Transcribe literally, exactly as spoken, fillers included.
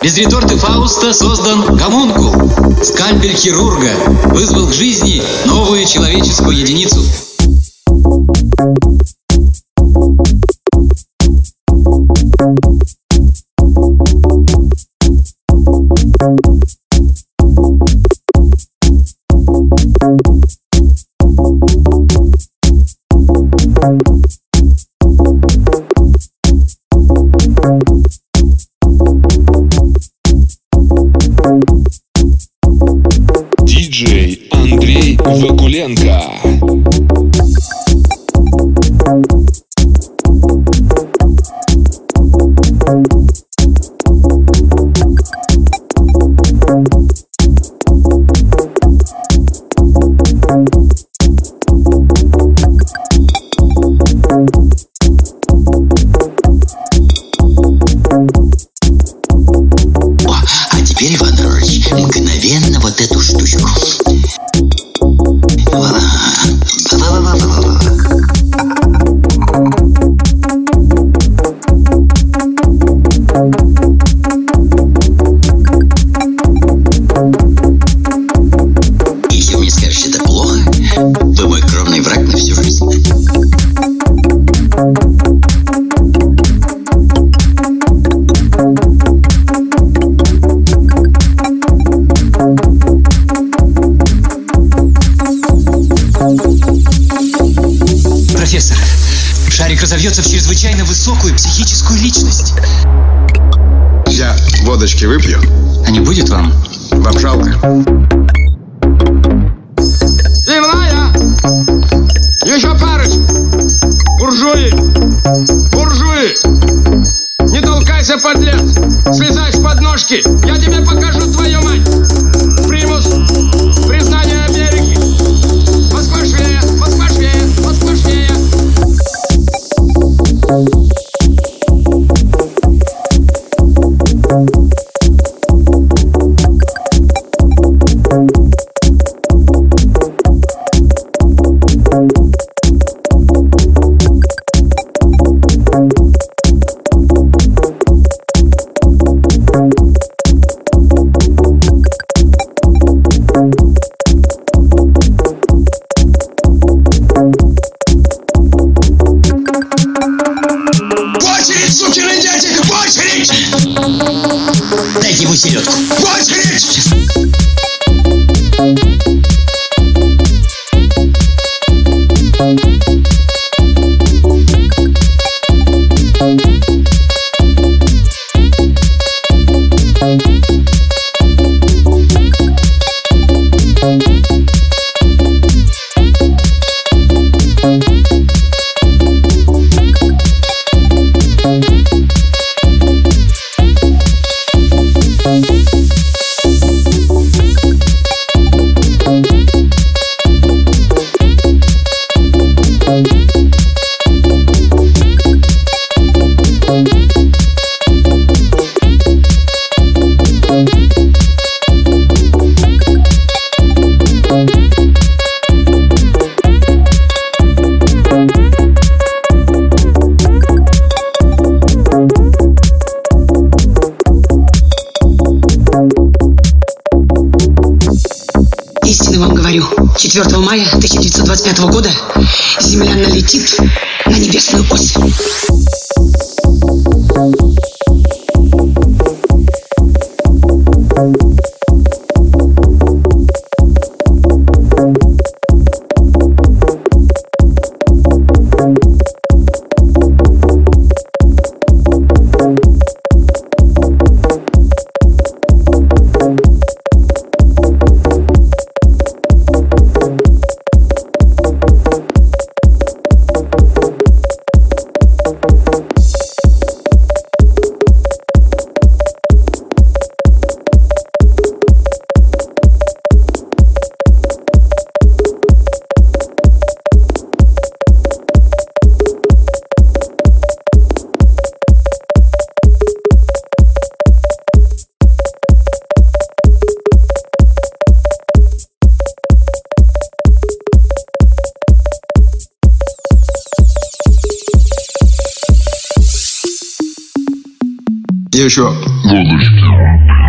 Без реторты Фауста создан гомункул. Скальпель хирурга вызвал к жизни новую человеческую единицу. Диджей Андрей Вакуленко. А теперь, Иван Иванович, мгновенно вот эту штучку. Если вы мне скажете, это плохо, вы мой кровный враг на всю жизнь. Профессор, шарик разовьется в чрезвычайно высокую психическую личность. Я водочки выпью. А не будет вам? Вам жалко? Пивная! Еще парочку! Буржуи! Буржуи! Не толкайся, подлец! Слезай с подножки! Я тебе покажу твою мать! Примус! Признание Америки! Москва швея! Москва швея! Москва швея! Очередь, сукины дети! Очередь! Дайте ему селедку. Очередь! Истинно вам говорю, четвёртого мая тысяча девятьсот двадцать пятого года Земля налетит на небесную ось. Еще Водочки.